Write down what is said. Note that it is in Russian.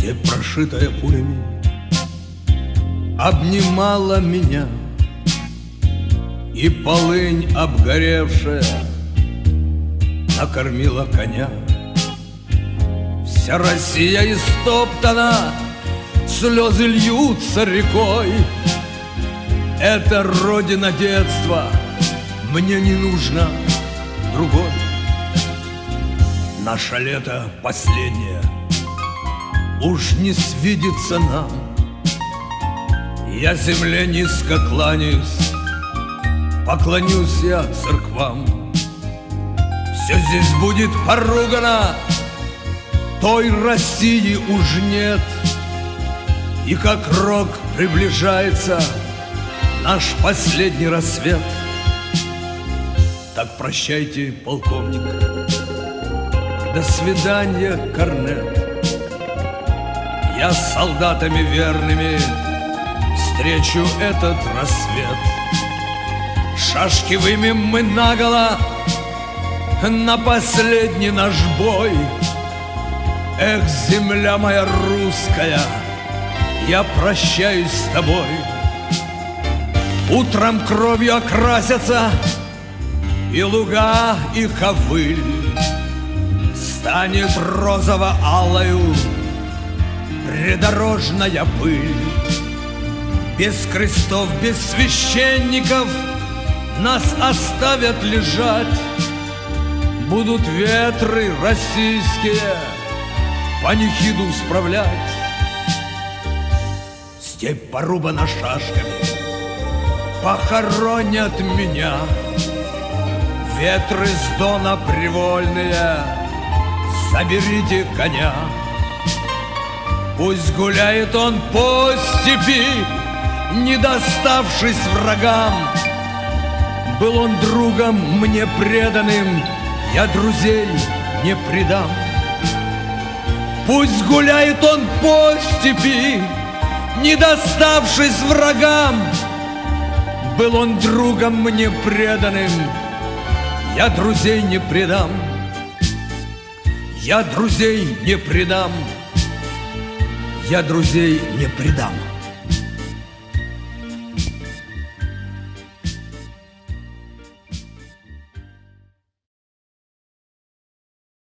Степь, прошитая пулями, обнимала меня, и полынь обгоревшая накормила коня. Вся Россия истоптана, слезы льются рекой. Это родина детства, мне не нужно другой. Наше лето последнее уж не свидится нам. Я земле низко кланяюсь, поклонюсь я церквам. Все здесь будет поругано, той России уж нет. И как рок приближается наш последний рассвет. Так прощайте, полковник, до свидания, корнет. Я с солдатами верными встречу этот рассвет. Шашки вымем мы наголо на последний наш бой. Эх, земля моя русская, я прощаюсь с тобой. Утром кровью окрасятся и луга, и ковыль. Станет розово-алою придорожная пыль. Без крестов, без священников нас оставят лежать. Будут ветры российские панихиду справлять. Степь порубана шашками, похоронят меня. Ветры с дона привольные, заберите коня. Пусть гуляет он по степи, не доставшись врагам. Был он другом мне преданным, я друзей не предам. Пусть гуляет он по степи, не доставшись врагам. Был он другом мне преданным, я друзей не предам. Я друзей не предам. Я друзей не предам.